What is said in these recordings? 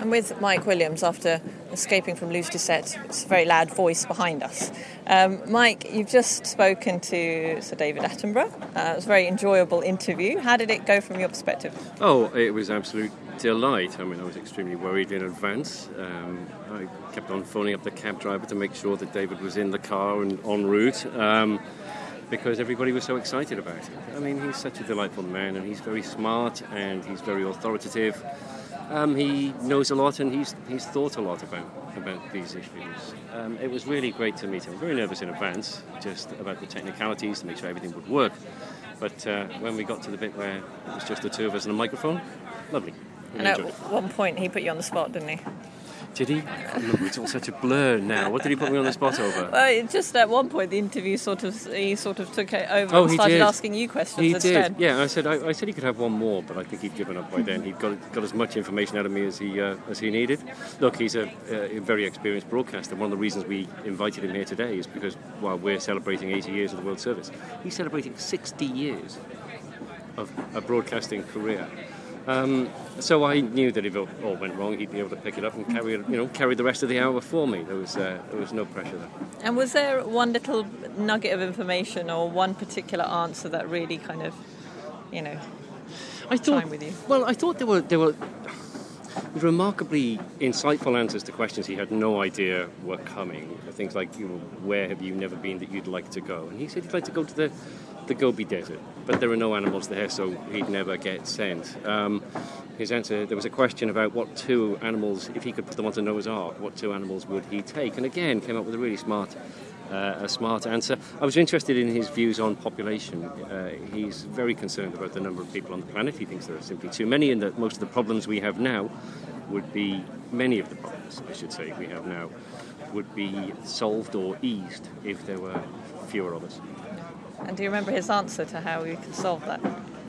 I'm with Mike Williams after escaping from Luz Doucet. It's a very loud voice behind us. Mike, you've just spoken to Sir David Attenborough. It was a very enjoyable interview. How did it go from your perspective? Oh, it was absolute delight. I mean, I was extremely worried in advance. I kept on phoning up the cab driver to make sure that David was in the car and en route. Because everybody was so excited about it. I mean, he's such a delightful man, and he's very smart, and he's very authoritative. He knows a lot, and he's thought a lot about these issues. It was really great to meet him. Very nervous in advance, just about the technicalities to make sure everything would work. But when we got to the bit where it was just the two of us and a microphone, lovely. And at one point he put you on the spot, didn't he? Did he? I can't remember. It's all such a blur now. What did he put me on the spot over? Well, just at one point the interview he sort of took it over and started asking you questions instead. Yeah, I said he could have one more, but I think he'd given up by then. He'd got as much information out of me as he needed. Look, he's a very experienced broadcaster. One of the reasons we invited him here today is because while we're celebrating 80 years of the World Service, he's celebrating 60 years of a broadcasting career. So I knew that if it all went wrong, he'd be able to pick it up and carry the rest of the hour for me. There was no pressure there. And was there one little nugget of information or one particular answer that really kind of, chimed with you? Well, I thought there were remarkably insightful answers to questions he had no idea were coming. Things like, where have you never been that you'd like to go? And he said he'd like to go to the Gobi Desert, but there are no animals there, so he'd never get sent. His answer, there was a question about what two animals, if he could put them onto Noah's Ark, what two animals would he take? And again, came up with a really smart answer. I was interested in his views on population. He's very concerned about the number of people on the planet. He thinks there are simply too many, and that most of the problems we have now many of the problems, I should say, we have now, would be solved or eased if there were fewer of us. And do you remember his answer to how we could solve that?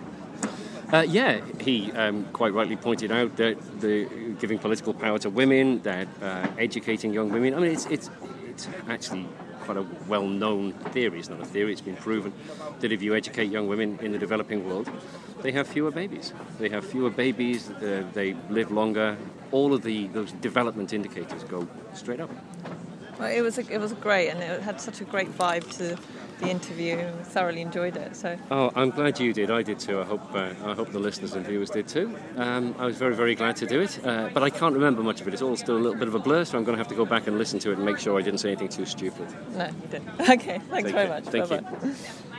He quite rightly pointed out that giving political power to women, that educating young women. I mean, it's actually quite a well-known theory. It's not a theory; it's been proven that if you educate young women in the developing world, they have fewer babies. They have fewer babies. They live longer. All of those development indicators go straight up. Well, it was great, and it had such a great vibe to the interview. I thoroughly enjoyed it. So. Oh, I'm glad you did. I did too. I hope the listeners and viewers did too. I was very, very glad to do it, but I can't remember much of it. It's all still a little bit of a blur, so I'm going to have to go back and listen to it and make sure I didn't say anything too stupid. No, you didn't. Okay, thanks very much. Thank you.